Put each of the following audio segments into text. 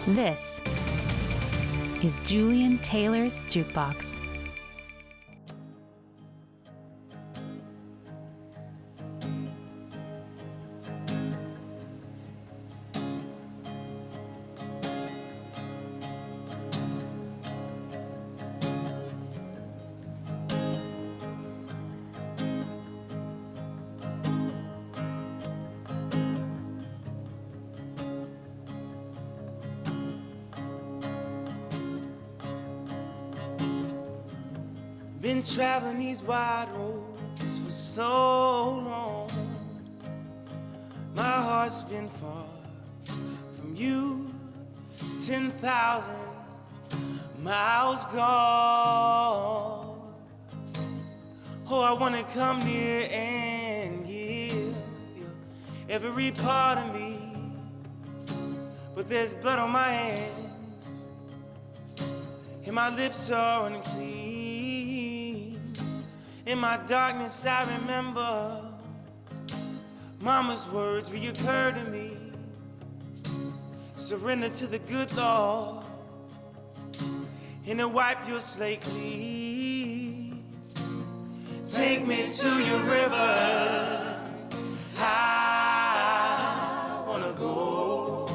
This is Julian Taylor's Jukebox. Been traveling these wide roads for so long. My heart's been far from you, 10,000 miles gone. Oh, I wanna come near and give you every part of me, but there's blood on my hands and my lips are unclean. In my darkness I remember Mama's words reoccur to me. Surrender to the good Lord and to wipe your slate clean. Take me to your river, I wanna go.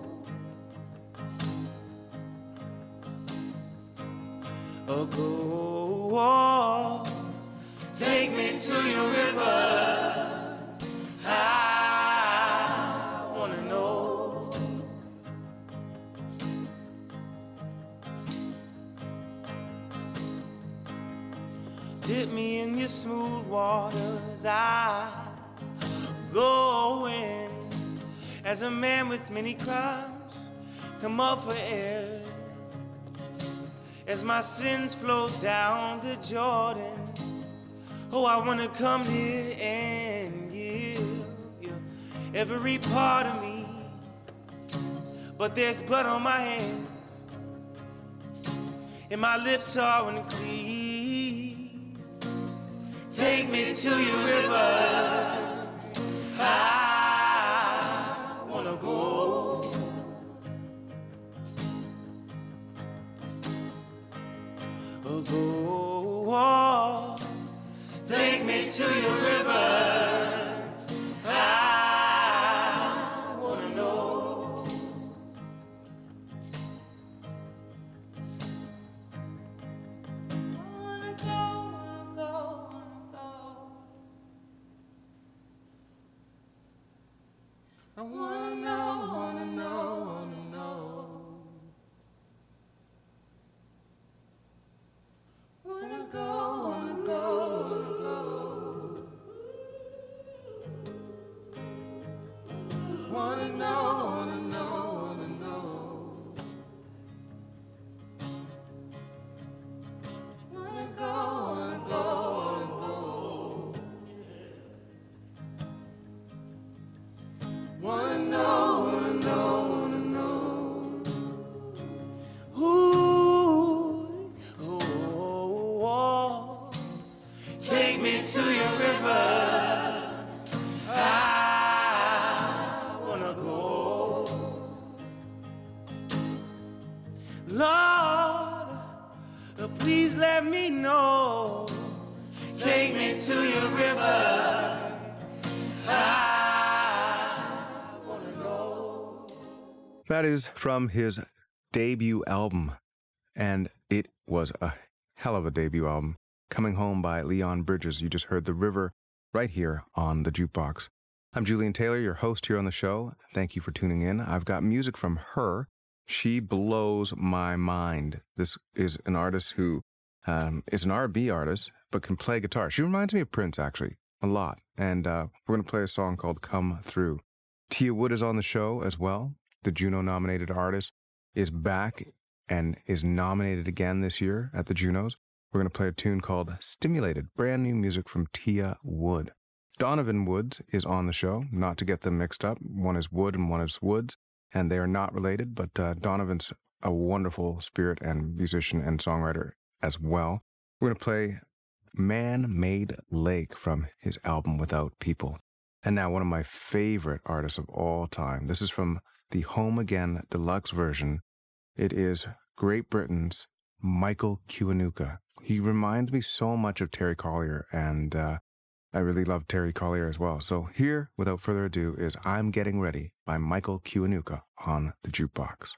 Oh, go. Take me to your river, I wanna know. Dip me in your smooth waters, I go in. As a man with many crimes, come up for air. As my sins flow down the Jordan, oh, I wanna come here and give you every part of me, but there's blood on my hands and my lips are unclean. Take me to your river, I wanna go. Oh, go. Take me to your river, I wanna know. Wanna go. I wanna know. Wanna go. Wanna know. Wanna go. Wanna know. Ooh, oh, take me to your river, I wanna go. Lord, please let me know. Take me to your river, I wanna know. That is from his debut album, and it was a hell of a debut album. Coming Home by Leon Bridges. You just heard The River right here on the Jukebox. I'm Julian Taylor, your host here on the show. Thank you for tuning in. I've got music from her. She blows my mind. This is an artist who is an R&B artist, but can play guitar. She reminds me of Prince, actually, a lot. And we're going to play a song called Come Through. Tia Wood is on the show as well. The Juno-nominated artist is back and is nominated again this year at the Junos. We're going to play a tune called Stimulated, brand new music from Tia Wood. Donovan Woods is on the show, not to get them mixed up. One is Wood and one is Woods, and they are not related, but Donovan's a wonderful spirit and musician and songwriter as well. We're going to play Man-Made Lake from his album Without People. And now one of my favorite artists of all time. This is from the Home Again deluxe version. It is Great Britain's Michael Kiwanuka. He reminds me so much of Terry Collier, and I really love Terry Collier as well. So here, without further ado, is I'm Getting Ready by Michael Kiwanuka on the Jukebox.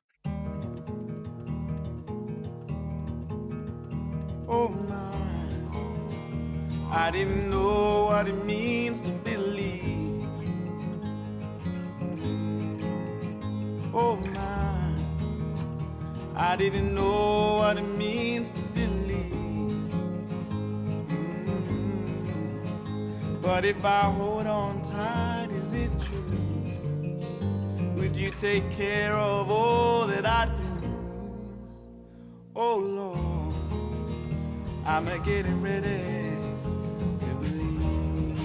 Oh my, I didn't know what it means to believe. Oh my, I didn't know what it means to believe. But if I hold on tight, is it true? Would you take care of all that I do? Oh Lord, I'm getting ready to believe.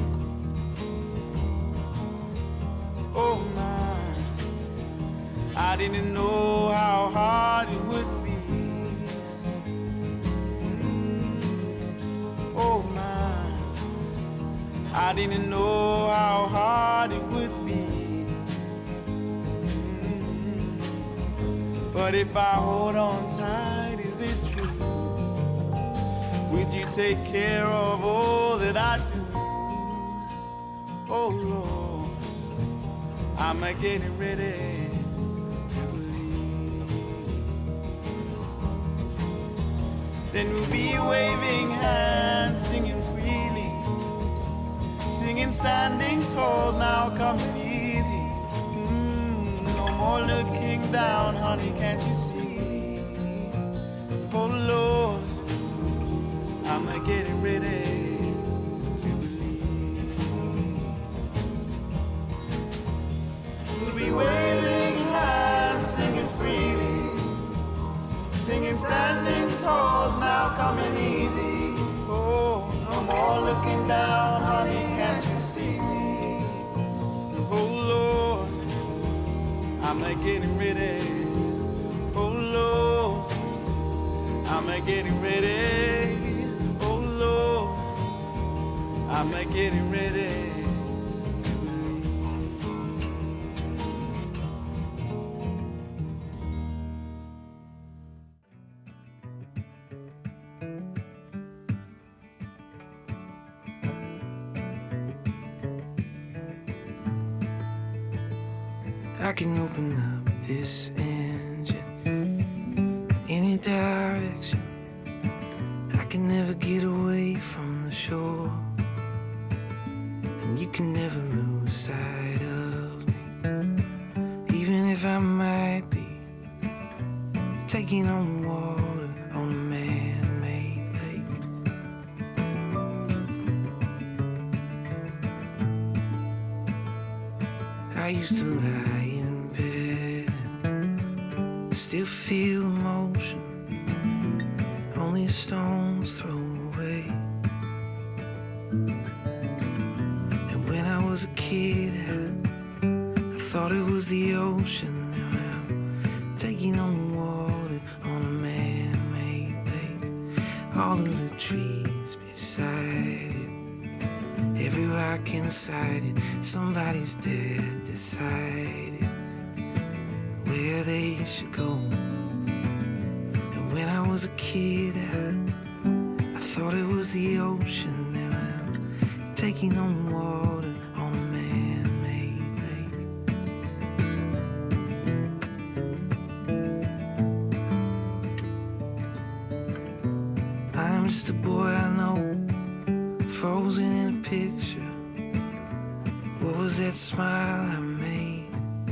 Oh my, I didn't know how hard it would be. Oh my, I didn't know how hard it would be. But if I hold on tight, is it true? Would you take care of all that I do? Oh Lord, I'm getting ready to believe. Then we'll be waving hands, singing freely, singing standing tall, now coming easy. No more looking down, honey, can't you see? Oh Lord, I'm getting ready to believe. We'll be waving hands, singing freely, singing standing tall, now coming easy. Oh, no more looking down, honey, can't you see me? Oh Lord, I'm getting ready. Oh Lord, I'm getting ready. I'm getting ready to believe. I can open up this engine any direction. I can never get away from the shore. You can never lose sight of me, even if I might be taking on water on a man-made lake. I used to lie in bed and still feel emotion, only a stone's throw away. When I was a kid, I thought it was the ocean. Now I'm taking on water on a man-made lake. All of the trees beside it, every rock inside it, somebody's dead decided where they should go. And when I was a kid, I thought it was the ocean. Now I'm taking on water on a man-made lake. I'm just a boy I know, frozen in a picture. What was that smile I made?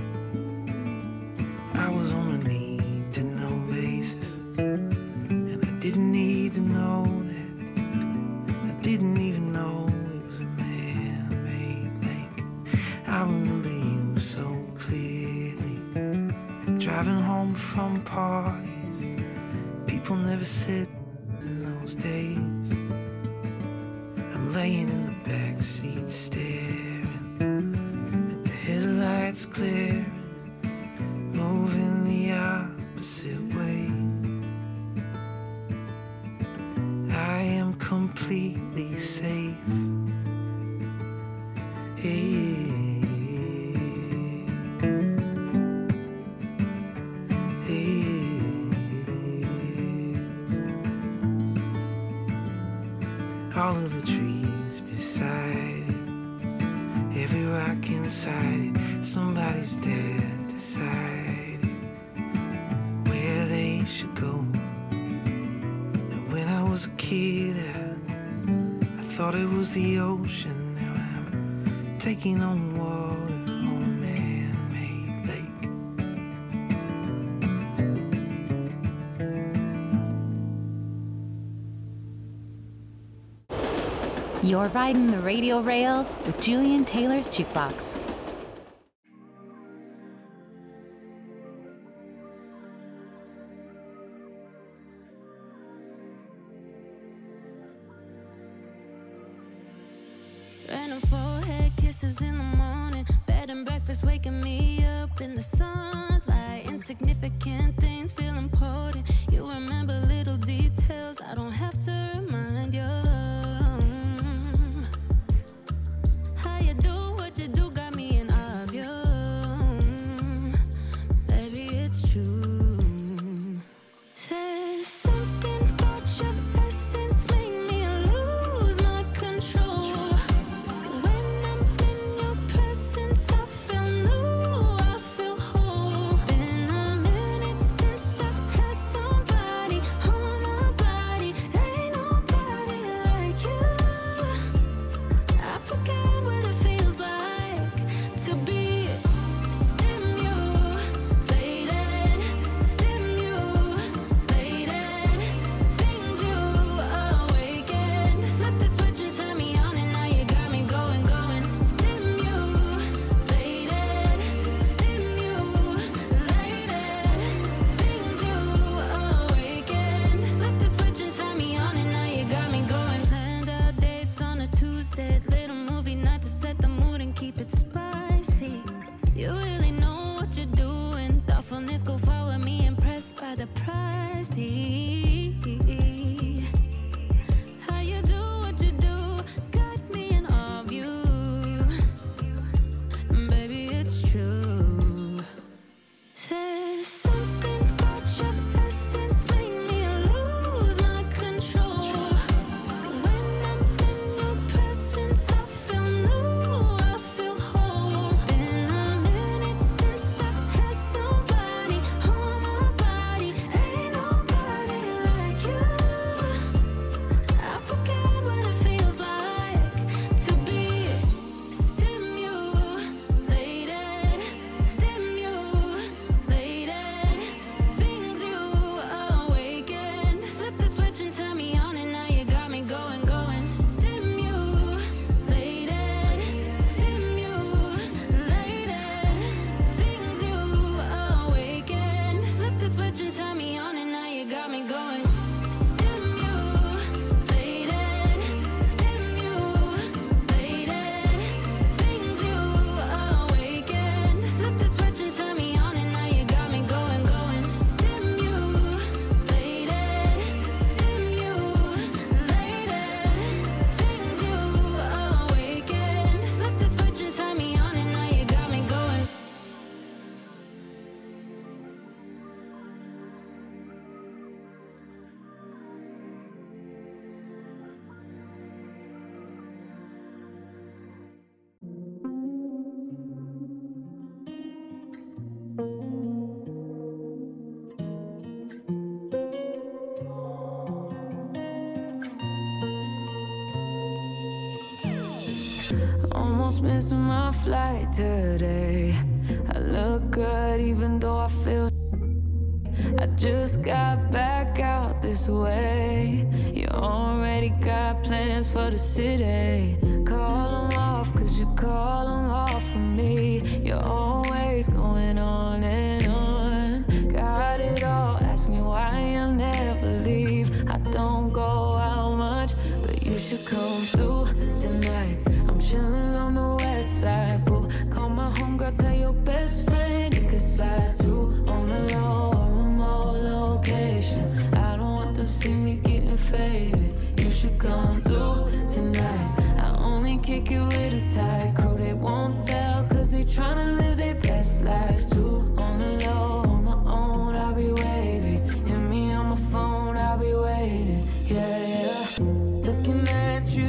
I was on a need-to-know basis, and I didn't need to know that. I didn't even know it was a man-made lake. I remember you so clearly, driving home from parties people never said in those days. I'm laying in the backseat staring at the headlights glaring, moving the opposite way. I am completely safe. Hey. all of the trees beside it, every rock inside it, somebody's dead decided where they should go. And when I was a kid, I thought it was the ocean. Now I'm taking on water on a man-made lake. You're riding the radio rails with Julian Taylor's Jukebox. Random forehead kisses in the morning, bed and breakfast waking me up in the sunlight. Insignificant things feel important. You remember little details I don't have to remind you. How you do what you do got me in awe of you. Baby, it's true. There's something about your essence make me lose my control. When I'm in your presence, I feel new, I feel whole. Been a minute since I had somebody on my body. Ain't nobody like you. I forget what it feels like to be stimulated, things you awaken. Flip the switch and turn me on, and now you got me going. Stimulated, things you awaken. Flip the switch and turn me on, and now you got me going. Planned out dates on a Tuesday, little movie night to set the mood and keep it spicy. You really know what you're doing. Thoughtfulness go far with me, impressed by the price. How you do what you do got me in awe of you. Baby, it's true. There's something about your essence make me lose my control. When I'm in your presence, I feel new, I feel whole. Been a minute since I had somebody on my body. Ain't nobody like you. I forget what it feels like to be stimulated, things you awaken. Flip the switch and turn me on, and now you got me going. Stimulated, things you awaken. Flip the switch and turn me on, and now you got me going. Stimulated, things you awaken. Flip the switch and turn me on, and now you got me going. Stimulated, things you awaken. Flip the switch and turn me on, and now you got me going. Almost missing my flight today. I look good even though I feel I just got back out this way. You already got plans for the city. Call them off, cause you call them off for me. You're always going on and on. Got it all, ask me why I'll never leave. I don't go out much, but you should come through tonight. I'm chilling on the west side, boo. Call my homegirl, tell your best friend you can slide too. On the low, remote location. I don't want them see me getting faded. You should come through tonight. I only kick it with a tight crew. They won't tell, cause they tryna live their best life too. On the low, on my own, I'll be waiting. Hit me on my phone, I'll be waiting. Yeah, yeah. Looking at you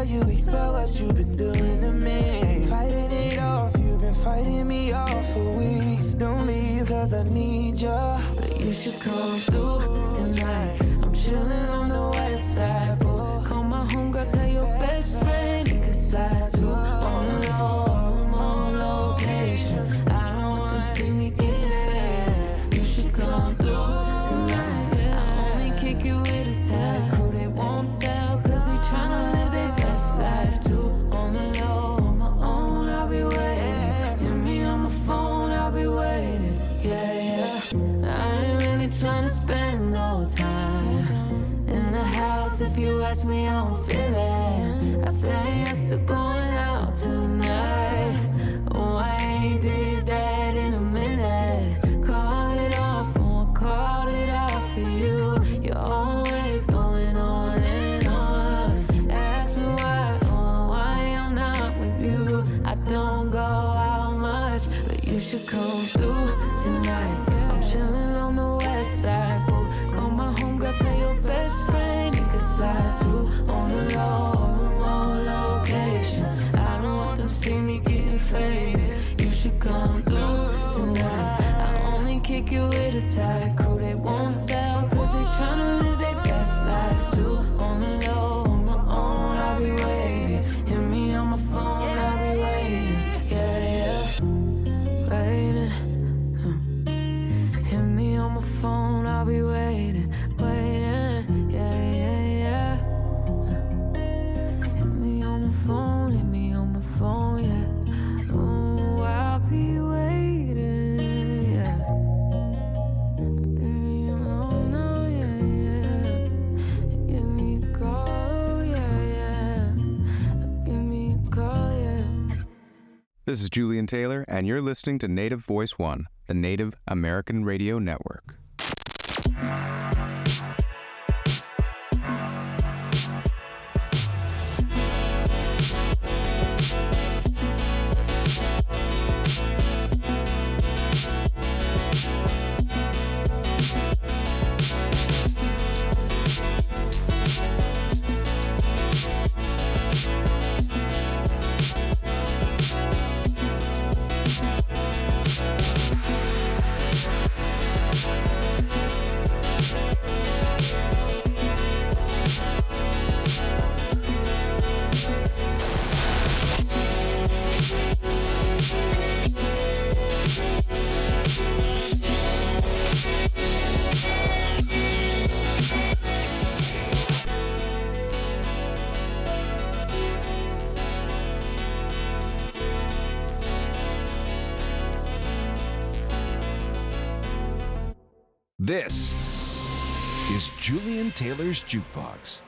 you explore what you've been doing to me. Fighting it off, you've been fighting me off for weeks. Don't leave cause I need ya, But you should come through tonight. I'm chillin' on the west side, boy. Call my homegirl, tell your best friend he could slide to. On the low, I'm on location. I don't want them see me getting fed. You should come through tonight. I only kick you with a tag. Who they won't tell, cause they tryna live their best life too. On the low, on my own, I'll be waiting. Hit me on my phone, I'll be waiting. Yeah. I ain't really tryna spend no time in the house. If you ask me, I don't feel it. I say yes to going out tonight. Oh, I ain't did that in a minute. Called it off, won't call it off for you. You're always going on and on. Ask me why, oh, why I'm not with you. I don't go out much, but you should come through tonight. I'm chillin' on the west side, boo. Call my homegirl, tell your best friend you can slide to. On the low, remote location. I don't want them see me getting faded. You should come through tonight. I only kick you with a tight crew. They won't tell, cause they tryna live their best life too. On the low, on my own, I'll be waiting. Hit me on my phone, I'll be waiting. Yeah. Waiting. Hit me on my phone, I'll be waiting. Waiting. Yeah. Hit me on my phone, yeah. Oh, I'll be waiting. Yeah. No, yeah. Give me a call, yeah. Give me a call, yeah. This is Julian Taylor, and you're listening to Native Voice One, the Native American Radio Network. This is Julian Taylor's Jukebox.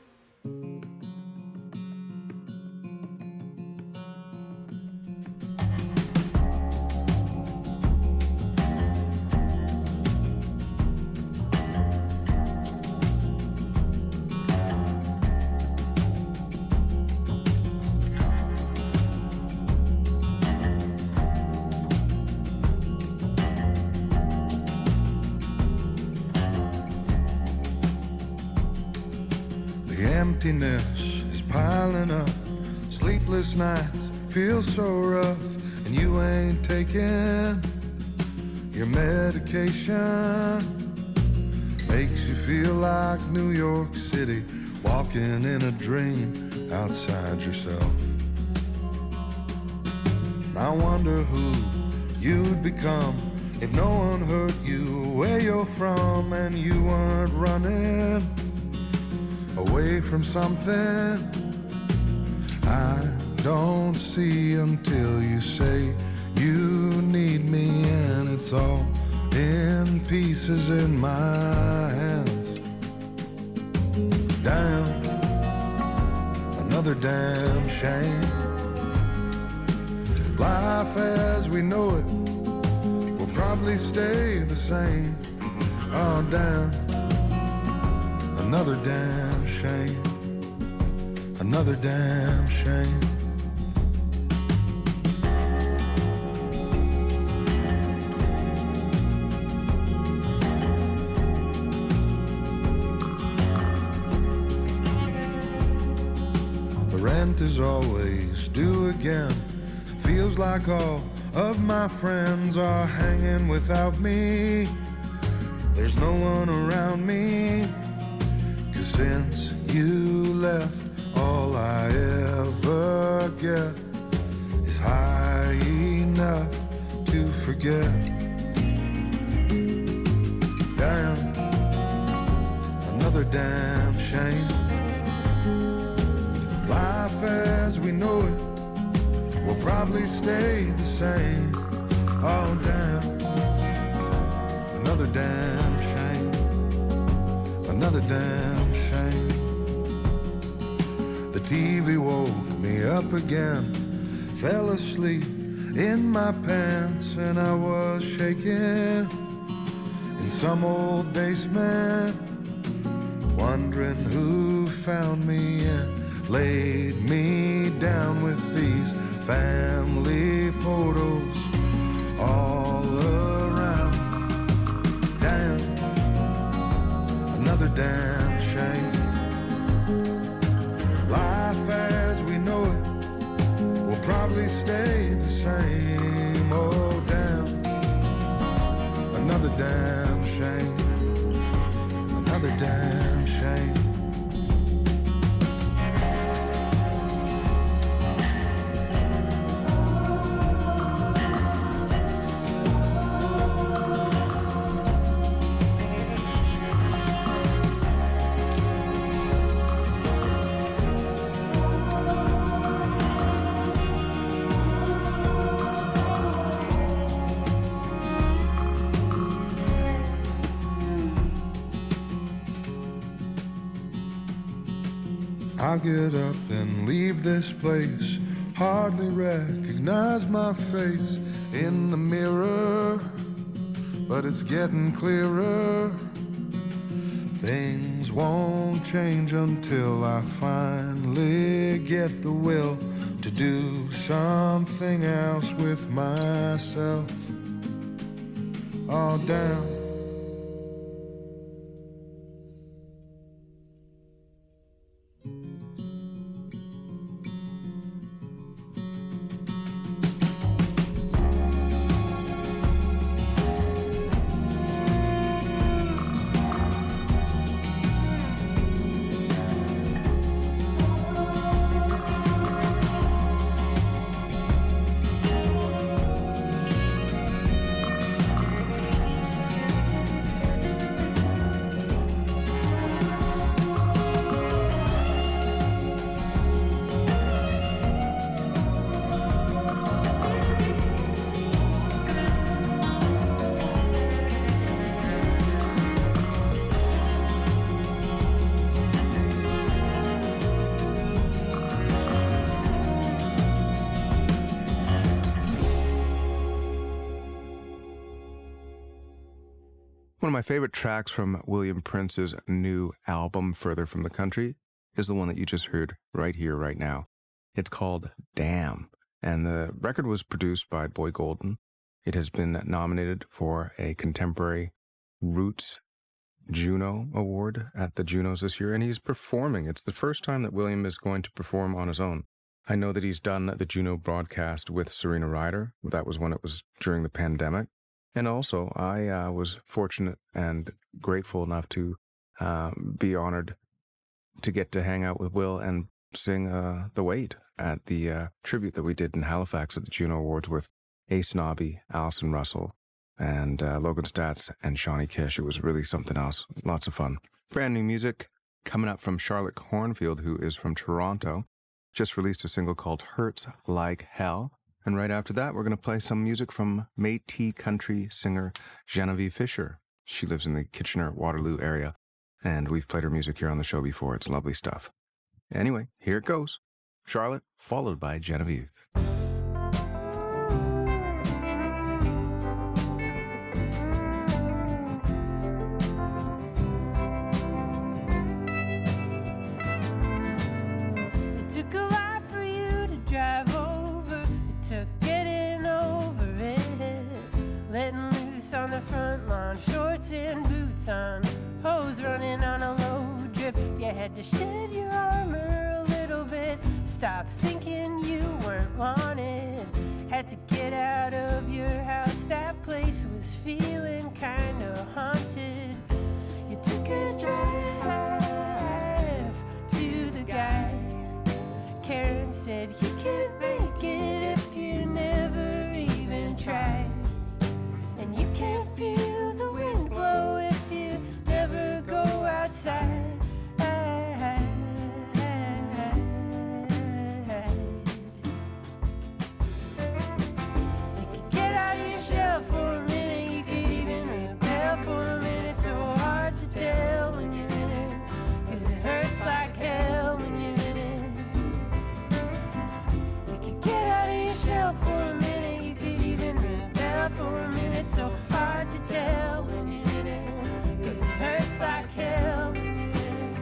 Emptiness is piling up. Sleepless nights feel so rough, and you ain't taking your medication. Makes you feel like New York City, walking in a dream outside yourself. I wonder who you'd become if no one hurt you where you're from, and you weren't running away from something I don't see until you say you need me, and it's all in pieces in my hands. Damn, another damn shame. Life as we know it will probably stay the same. Oh damn, another damn shame, another damn shame. The just as always, do again. Feels like all of my friends are hanging without me. There's no one around me, 'cause since you left, all I ever get is high enough to forget. Damn, another damn shame. Life as we know it will probably stay the same. Oh damn, another damn shame. Another damn shame. The TV woke me up again, fell asleep in my pants, and I was shaking in some old basement, wondering who found me and laid me down with these family photos all around. Damn, another damn shame. Life as we know it will probably stay the same. Oh damn, another damn shame. Another damn shame. I get up and leave this place, hardly recognize my face in the mirror, but it's getting clearer. Things won't change until I finally get the will to do something else with myself. Oh damn. One of my favorite tracks from William Prince's new album, Further from the Country, is the one that you just heard right here, right now. It's called Damn, and the record was produced by Boy Golden. It has been nominated for a Contemporary Roots Juno Award at the Junos this year, and he's performing. It's the first time that William is going to perform on his own. I know that he's done the Juno broadcast with Serena Ryder. That was when it was during the pandemic. And also, I was fortunate and grateful enough to be honored to get to hang out with Will and sing The Wait at the tribute that we did in Halifax at the Juno Awards with Ace Nobby, Alison Russell, and Logan Statz and Shawnee Kish. It was really something else. Lots of fun. Brand new music coming up from Charlotte Cornfield, who is from Toronto. Just released a single called Hurts Like Hell. And right after that, we're going to play some music from Métis country singer Genevieve Fisher. She lives in the Kitchener-Waterloo area, and we've played her music here on the show before. It's lovely stuff. Anyway, here it goes. Charlotte, followed by Genevieve. It took a lot for you to drive over. It took getting over it. Letting loose on the front lawn, shorts and boots on. Hose running on a low drip. You had to shed your armor a little it. Stop thinking you weren't wanted. Had to get out of your house. That place was feeling kinda haunted. You took a drive to the guy. Karen said you can't make it if you never even try. And you can't feel the wind blow if you never go outside. You could get out of your shell for a minute. You could even rebel for a minute. So hard to tell when you're in it, 'cause it hurts like hell when you're in it. You could get out of your shell for a minute. You could even rebel for a minute. So hard to tell when you're in it, 'cause it hurts like hell when you're in it.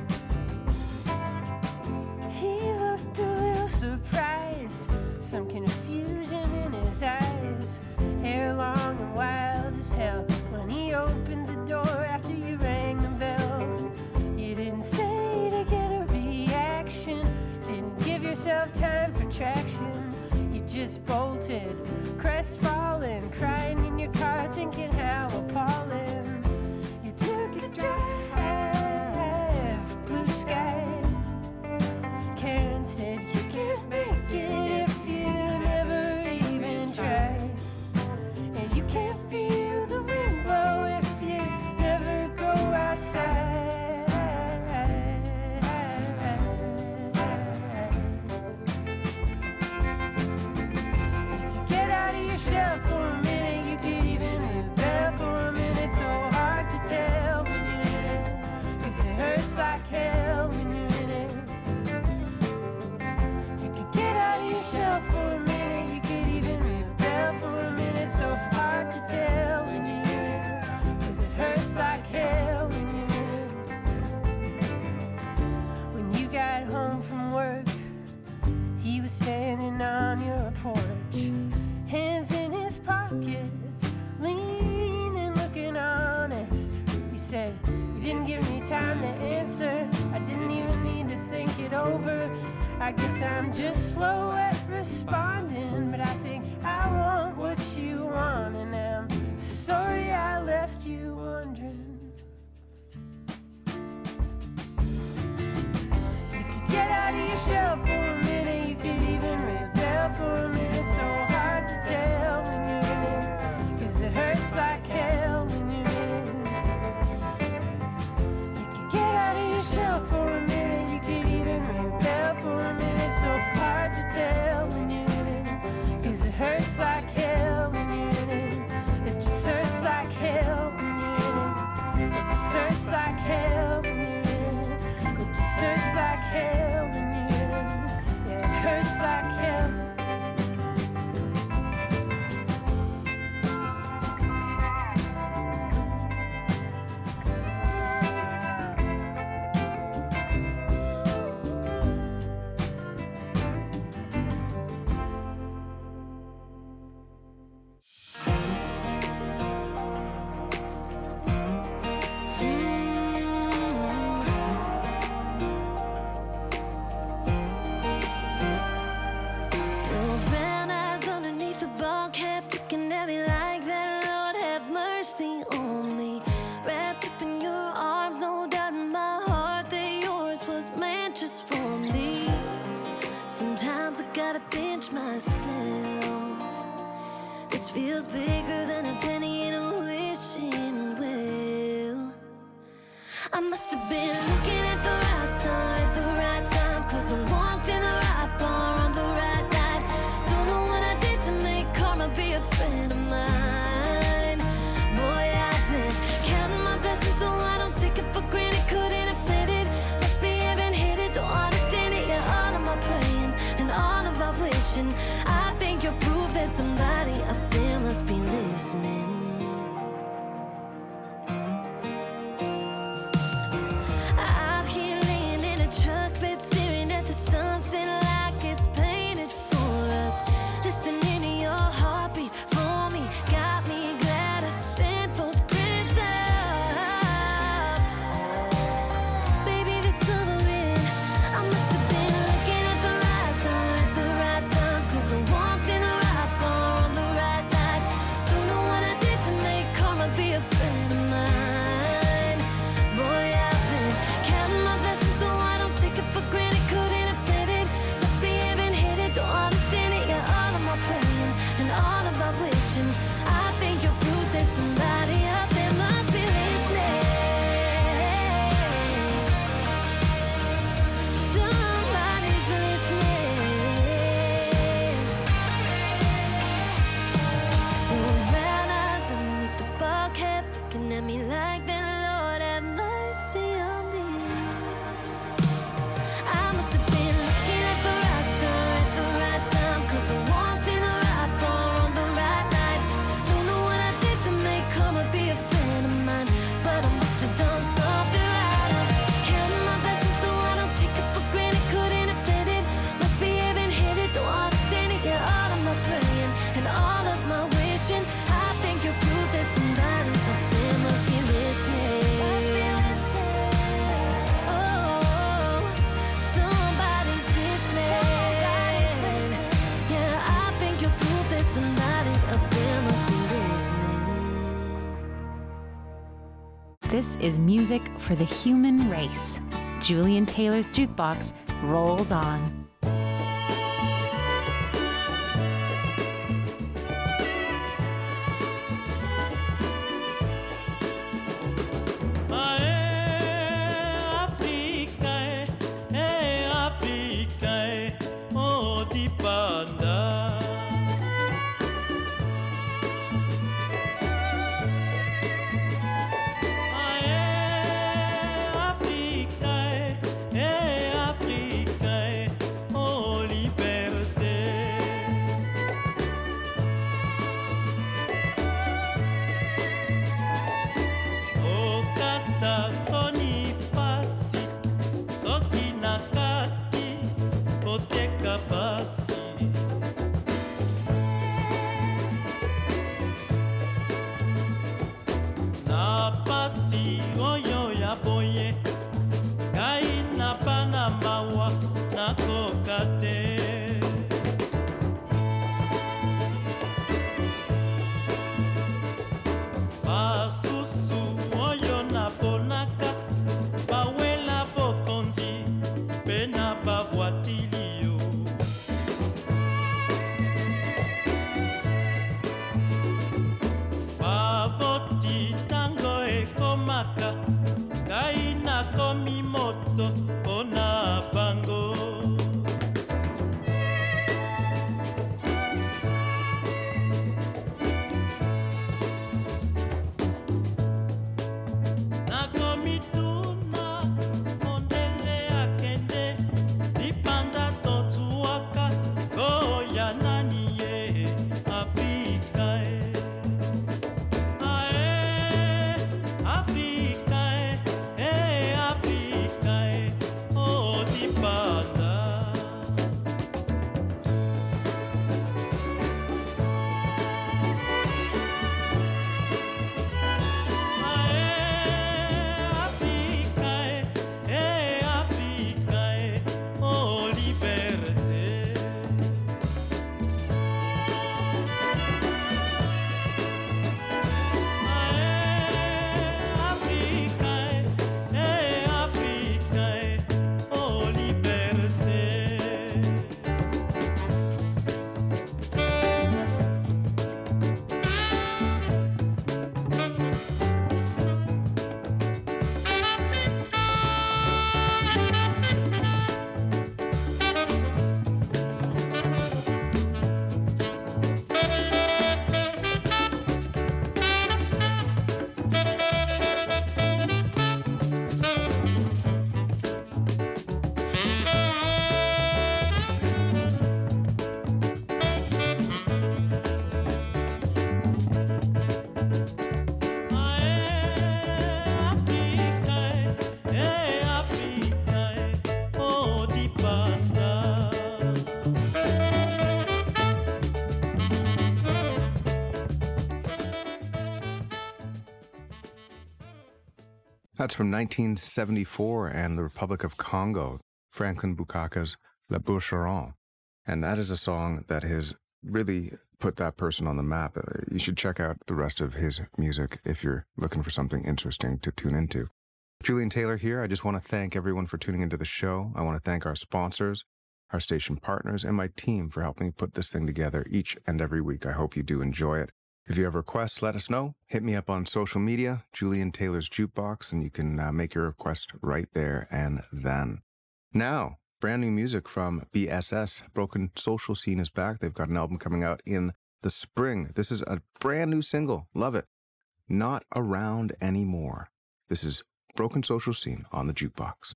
He looked a little surprised, some confusion in his eyes. Hair long and wild as hell when he opened the door after you rang the bell. You didn't say to get a reaction, didn't give yourself time for traction. You just bolted, crestfallen, crying in your car, thinking how appalling. You took a drive, blue sky. Karen said you can't make it if you never even try. And you can't feel the wind blow if you never go outside. Get out of your shell for a minute. You could even rebel for a minute. So hard to tell when you're in it, 'cause it hurts like hell when you're in it. You could get out of your shell for a minute. You could even rebel for a minute. So hard to tell when you're in it, 'cause it hurts like hell when you're in it. When you got home from work, he was standing on your porch, hands in his pockets, leaning, looking honest. He said, you didn't give me time to answer. I didn't even need to think it over. I guess I'm just slow at responding, but I think I want what you want, and I'm sorry I left you wondering. You could get out of your shell for a minute. You could even rebel for a minute. So hard to tell when you're in it, 'cause it hurts like hell when you're in it. You could get out of your shell for a minute. You could even rebel for a minute. So hard to tell when you're in it, 'cause it hurts like hell when you're in it. It just hurts like hell when you're in it. It just hurts like hell when you're in it. It just hurts like hell when you're in it. Yeah, it hurts like hell. Your brown eyes underneath the ball cap, looking at me like that. Lord have mercy on me. Wrapped up in your arms, no doubt in my heart that yours was meant just for me. Sometimes I gotta pinch myself. This feels bigger than a penny in a wishing well. I must have been looking at the right star at the right time, 'cause I walked in the right bar on the right night. Don't know what I did to make karma be a friend of mine. Boy, I've been counting my blessings so I don't take it for granted. Couldn't have planned it, must be heaven headed. Don't understand it, yeah, all of my praying and all of my wishing. I think you're proof that somebody up there must be listening. at me like that, Lord have mercy on me. I must have been looking at the right star at the right time, 'cause I walked in the right bar on the right night. Don't know what I did to make karma be a friend of mine, but I must have done something right. I'm counting my blessings so I don't take it for granted. Couldn't have planned it, must be heaven-headed, though I understand it. Yeah, all of my praying and all of my wishing, I think you're proof that somebody up there must be listening. Oh, somebody's listening. Yeah, I think you're proof that somebody up there must be listening. This is music for the human race. Julian Taylor's Jukebox rolls on. That's from 1974 and the Republic of Congo, Franklin Bukaka's La Boucheron. And that is a song that has really put that person on the map. You should check out the rest of his music if you're looking for something interesting to tune into. Julian Taylor here. I just want to thank everyone for tuning into the show. I want to thank our sponsors, our station partners, and my team for helping me put this thing together each and every week. I hope you do enjoy it. If you have requests, let us know. Hit me up on social media, Julian Taylor's Jukebox, and you can make your request right there and then. Now, brand new music from BSS. Broken Social Scene is back. They've got an album coming out in the spring. This is a brand new single. Love it. not around anymore. This is Broken Social Scene on the Jukebox.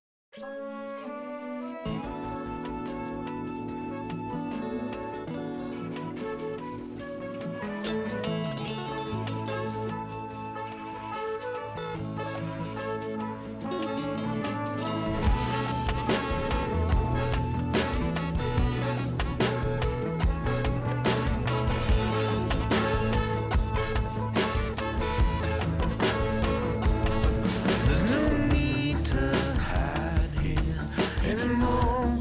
There's no need to hide here anymore.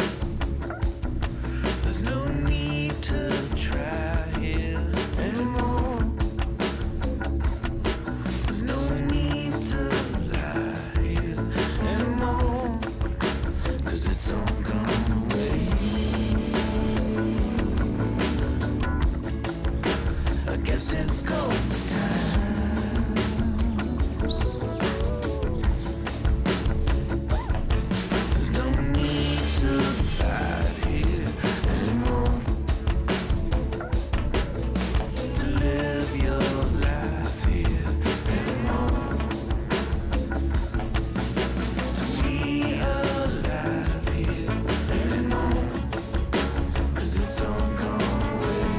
There's no need to try here anymore. There's no need to lie here anymore. 'Cause it's all gone away. I guess it's gone time. There's no need to fight here anymore. To live your life here anymore. To be alive here anymore. 'Cause it's all gone away.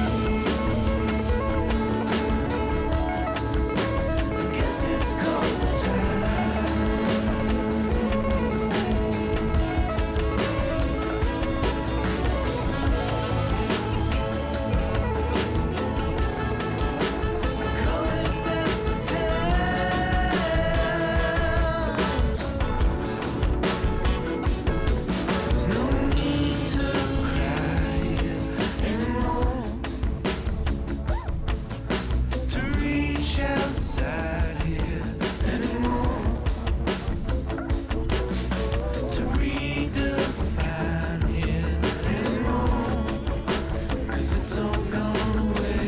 I guess it's gone time. Call it best of times. There's no need to cry here anymore. To reach outside here anymore. To redefine here anymore. 'Cause it's all gone away.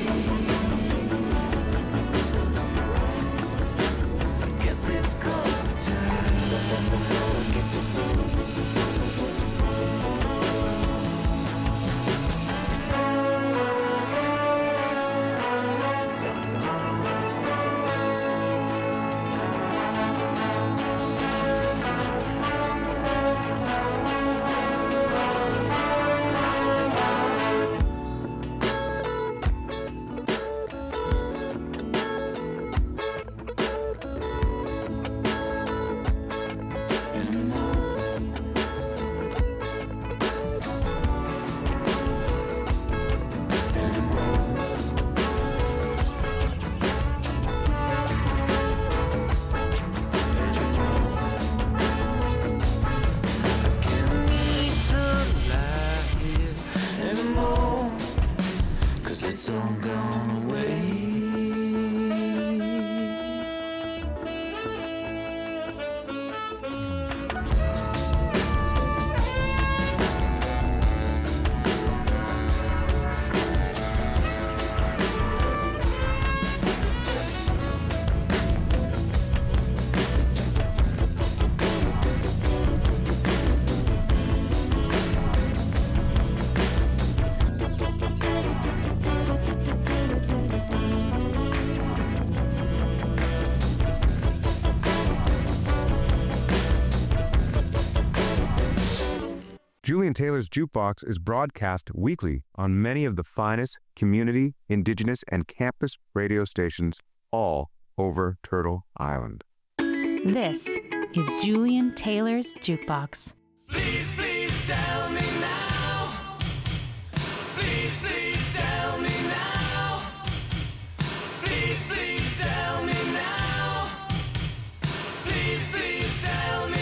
I guess it's gone time. Can't need to lie here anymore. 'Cause it's all gone away. Julian Taylor's Jukebox is broadcast weekly on many of the finest community, indigenous, and campus radio stations all over Turtle Island. This is Julian Taylor's Jukebox. Please, please tell me now. Please, please tell me now. Please, please tell me now. Please, please tell me now.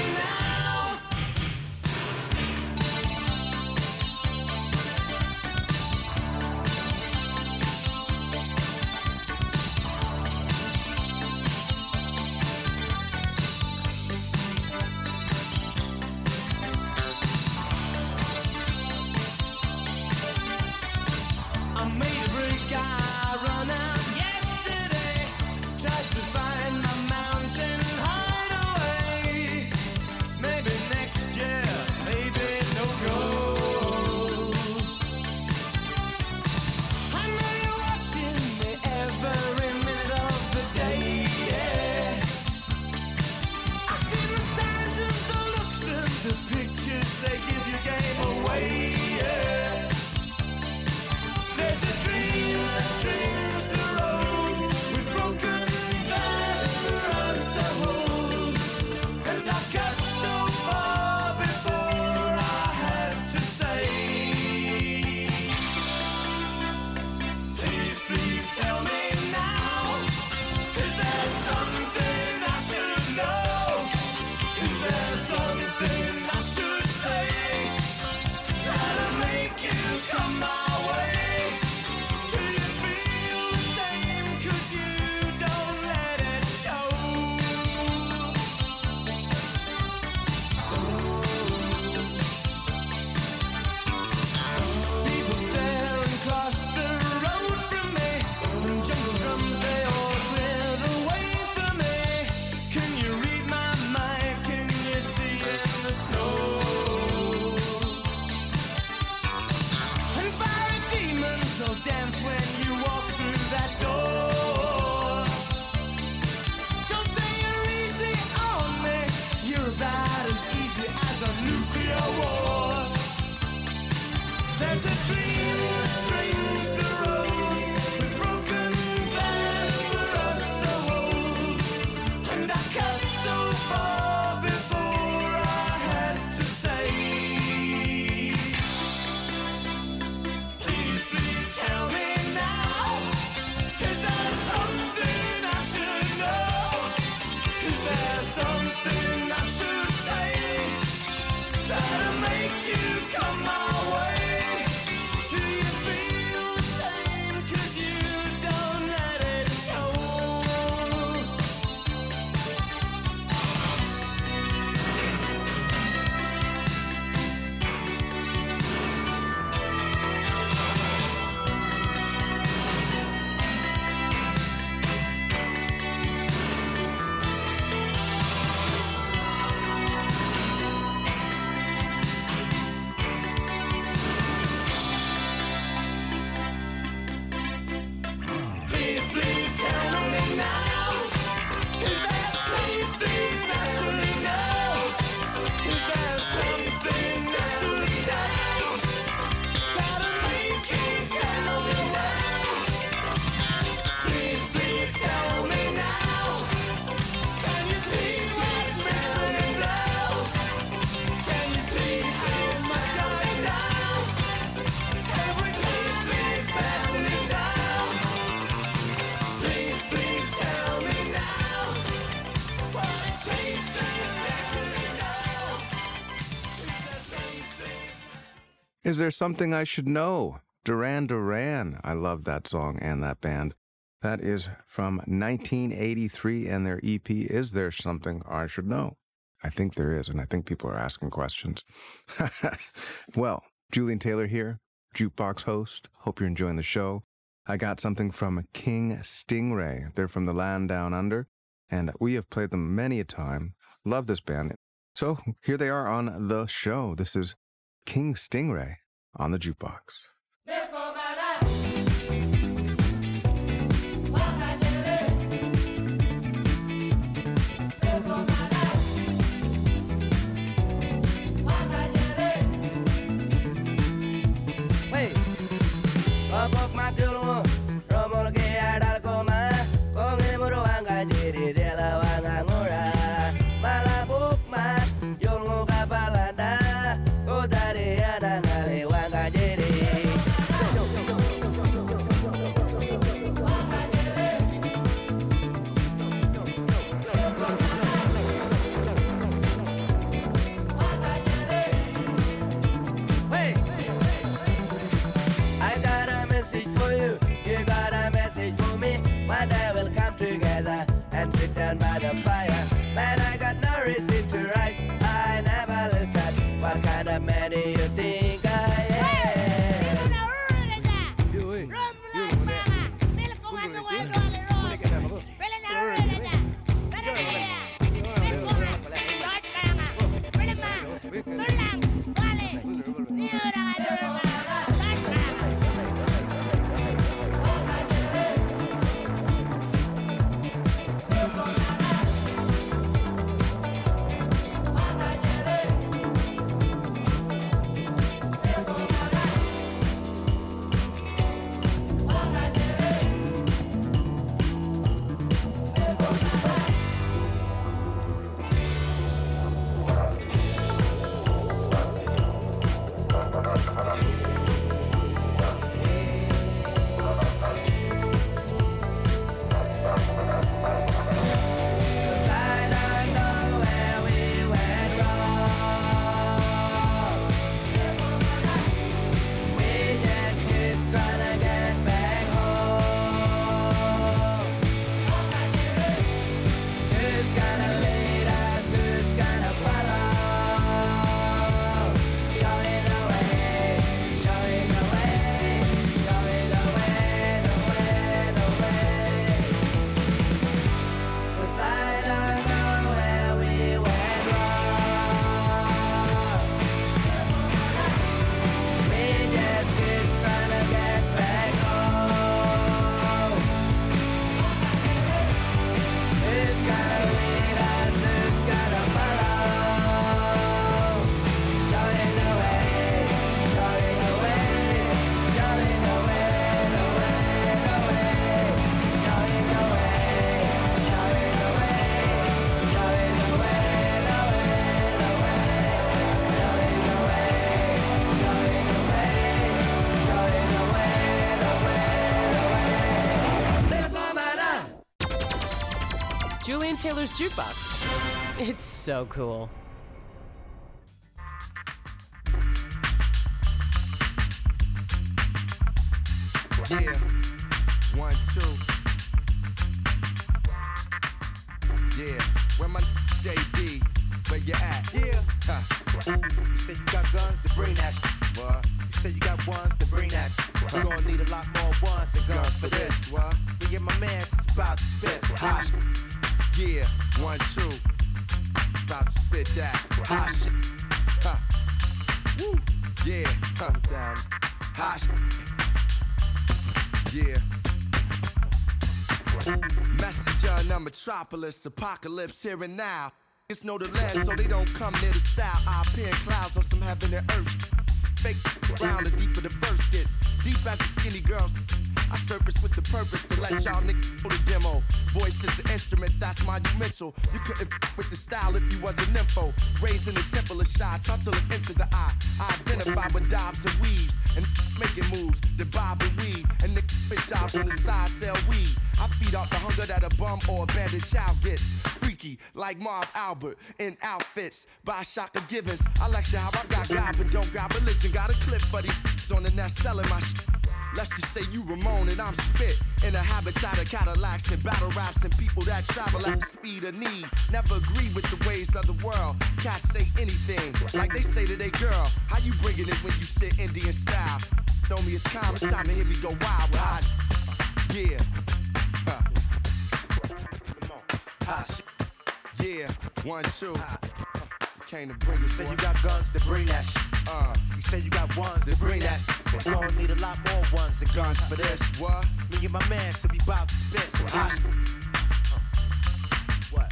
I made a break, I run out yesterday. something I should say that'll make you come my way. Do you feel the same? 'Cause you don't let it show. Please, please tell me now. Is there something specially now? Is there something that should say? Gotta please tell me now. Please tell me now. Can you see what's missing now? Can you see how much I now? Every taste, please pass me down. Please tell me now. What it tastes exactly now. Is there something Is There Something I Should Know? Duran Duran. I love that song and that band. That is from 1983 and their EP, Is There Something I Should Know? I think there is, and I think people are asking questions. Well, Julian Taylor here, Jukebox host. Hope you're enjoying the show. I got something from King Stingray. They're from the land down under, and we have played them many a time. Love this band. So here they are on the show. This is King Stingray on the Jukebox. I got a message for you. You got a message for me. One day we'll come together and sit down by the fire. Man, I got no reason to rush. I never lose touch. What kind of man do you think I am? Julian Taylor's Jukebox It's so cool. Yeah, 1, 2. Yeah, where my JD? Where you at? Yeah. Huh. You said you got guns to bring that. What? You said you got ones to bring that. We gonna need a lot more ones and guns for this. What? Me and my man's is about to spit. Hot shit. Yeah, 1, 2. About to spit that. Hot shit. Huh. Woo. Yeah. Huh. Down. Hot shit. Yeah. Messenger in the metropolis, apocalypse here and now. It's no the less, so they don't come near the style. I appear in clouds on some heaven and earth. Fake round, the deeper the verse gets. Deep as a skinny girl. I surface with the purpose to let y'all niggas know the demo. Voice is an instrument, that's monumental. You couldn't with the style if you was an info. Raised in the temple of shy, taught to look into the eye. I identify with dobs and weaves and making moves, the bob and weave. And the bitch jobs on the side sell weed. I feed off the hunger that a bum or abandoned child gets. Freaky, like Marv Albert, in outfits by Shaka Givens. I lecture how I got God, but don't got religion. Got a clip for these on the net selling my shit. Let's just say you Ramon and I'm spit in a habitat of Cadillacs and battle raps and people that travel at the speed of need. Never agree with the ways of the world. Cats say anything like they say to their girl. How you bringing it when you sit Indian style? Know me, it's calm, it's time to hear me go wild with hot. Yeah. Huh. Come on. Hot. Yeah. 1, 2. Came to bring it. You said you got guns to bring that. You said you got ones to bring that. We gonna need a lot more ones and guns for this. What? Me and my man said we bout to spit some hot. What?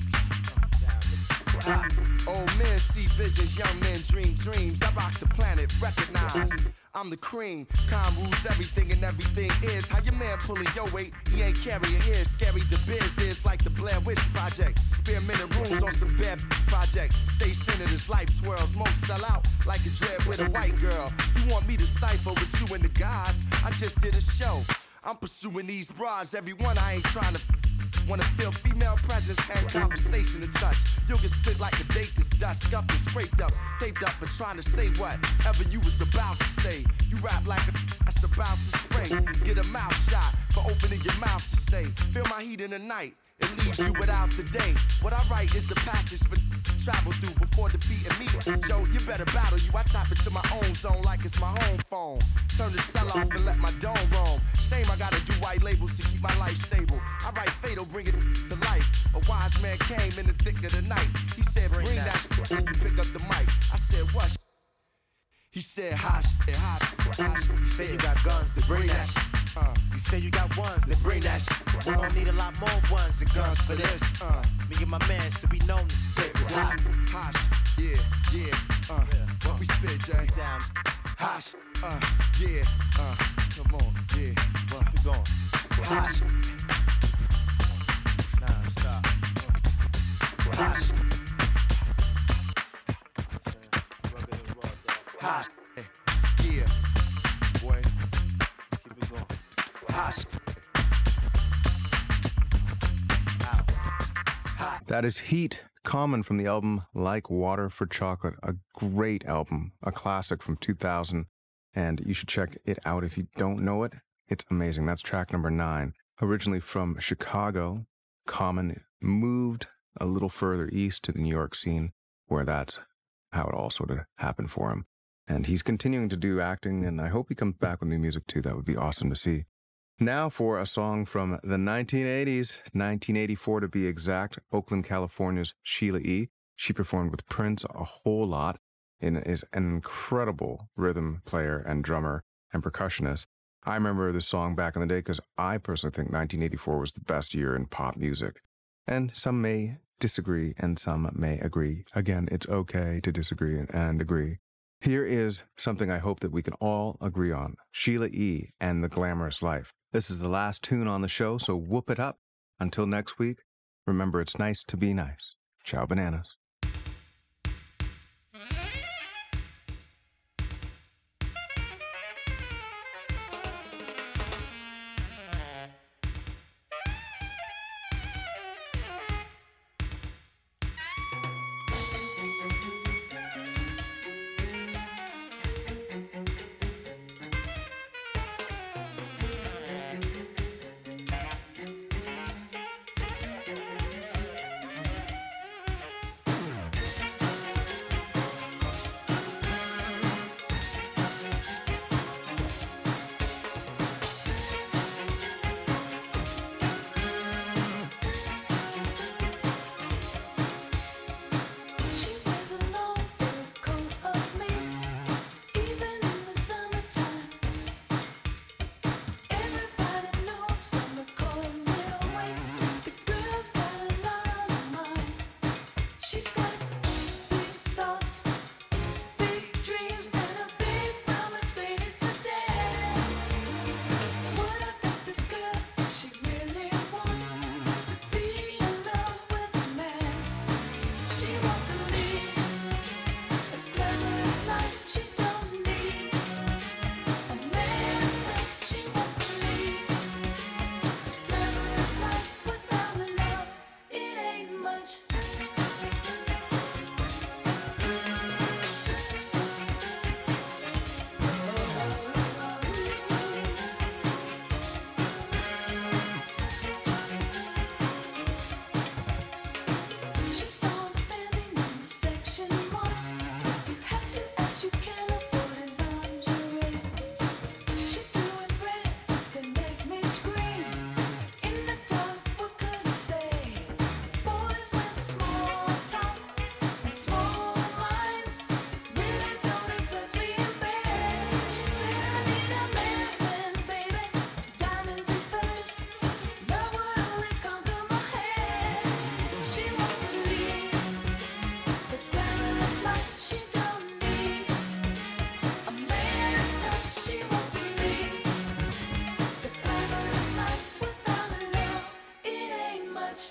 Old men see visions, young men dream dreams. I rock the planet, recognize I'm the cream. Calm rules everything and everything is. How your man pulling your weight, he ain't carrying his. Scary the biz is like the Blair Witch Project. Spearminted rooms on some bad project. Stay centered as life twirls. Most sell out like a dread with a white girl. You want me to cipher with you and the guys? I just did a show. I'm pursuing these bras. Everyone I ain't trying to wanna feel female presence and conversation to touch. You'll get spit like a date that's dust, scuffed and scraped up, taped up for trying to say whatever you was about to say. You rap like a that's about to spray. Get a mouth shot for opening your mouth to say. Feel my heat in the night. It leaves you without the day. What I write is a passage for travel through before defeating me. Joe, you better battle you. I tap into my own zone like it's my home phone. Turn the cell off and let my dome roam. Shame I gotta do white labels to keep my life stable. I write fatal, bring it to life. A wise man came in the thick of the night. He said, bring that shit when you pick up the mic. I said, what? He said, hot shit, hot shit. You said you got guns to bring that. You said you got ones to bring that. We gon' need a lot more ones and guns for this. Me and my man should be known to spit this hot. Hot shit, yeah. What we spit, Jay? Down. Hot shit, yeah. Come on, yeah. What we going? Hot shit. Nah, stop. Hot shit. Hot shit, yeah. Boy. Keep it going. Hot shit. That is Heat, Common from the album Like Water for Chocolate, a great album, a classic from 2000, and you should check it out if you don't know it. It's amazing. That's track number 9. Originally from Chicago, Common moved a little further east to the New York scene, where that's how it all sort of happened for him. And he's continuing to do acting, and I hope he comes back with new music too. That would be awesome to see. Now for a song from the 1980s, 1984 to be exact, Oakland, California's Sheila E. She performed with Prince a whole lot and is an incredible rhythm player and drummer and percussionist. I remember this song back in the day because I personally think 1984 was the best year in pop music. And some may disagree and some may agree. Again, it's okay to disagree and agree. Here is something I hope that we can all agree on. Sheila E. and The Glamorous Life. This is the last tune on the show, so whoop it up. Until next week, remember it's nice to be nice. Ciao, bananas. She's got big thoughts, big dreams, and a big promise ain't it so dead. What about this girl? She really wants to be in love with a man. She wants to lead a glamorous life. She don't need a man's touch. She wants to lead a glamorous life without a love. It ain't much. She saw him standing in the section marked. If you have to ask, you can afford it, lingerie. She threw in breaths and make me scream. In the dark, what could I say? Boys with small talk and small minds really don't impress me in bed. She said I need a man's man, baby, diamonds and furs. Love would only conquer my head. She wants to lead the glamorous life. She don't need a man's touch. She wants to lead the glamorous life without a love. It ain't much.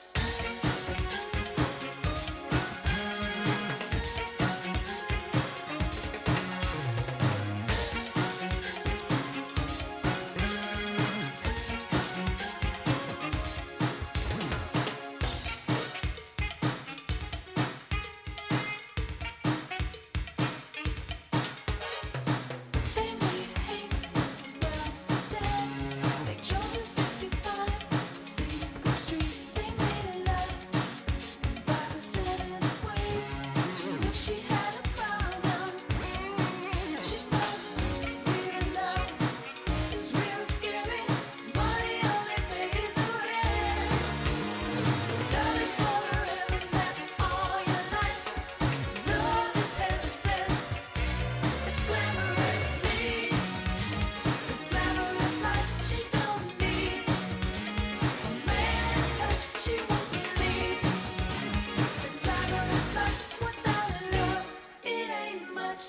They made haste around Sedan. They drove to 55 Secret Street. They made a love by the 7th wave. She knew she had a problem. She knew real love is real scary. Money only pays the rent. Love is forever, that's all your life. Love is heaven sent. It's glamorous, lead the glamorous life. She don't need a man's touch. She wants to lead the glamorous life without a love. It ain't much.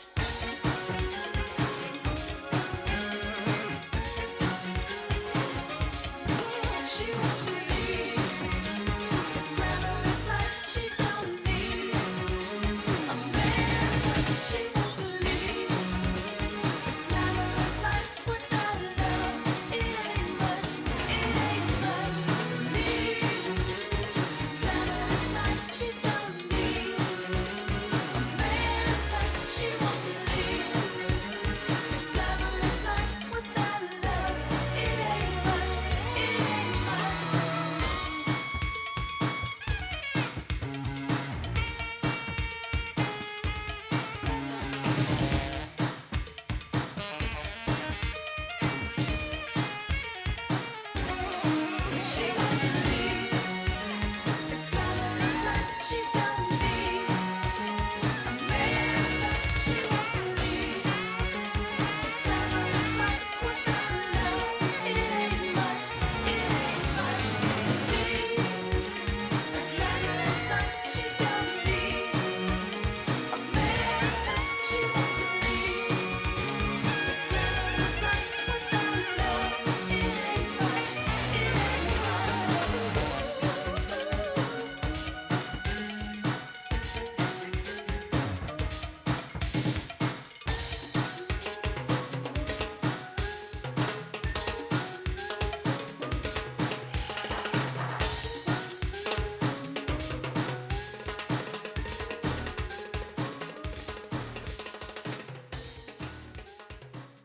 She wants to lead the glamorous life. She don't need a man's touch. She wants to lead the glamorous life without a love. It ain't much. It ain't much. Lead the glamorous life. She don't need a man's touch. She wants to lead the glamorous life without a love. It ain't much. It ain't much. She wants to lead the glamorous life. She don't need a man's touch. She wants to lead the glamorous life without a love. It ain't much. It ain't much. Lead the glamorous life. She don't need a man's touch. She wants to lead the glamorous life without a love. It ain't much. It ain't much.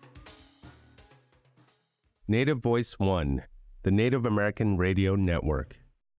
Native Voice One, the Native American Radio Network.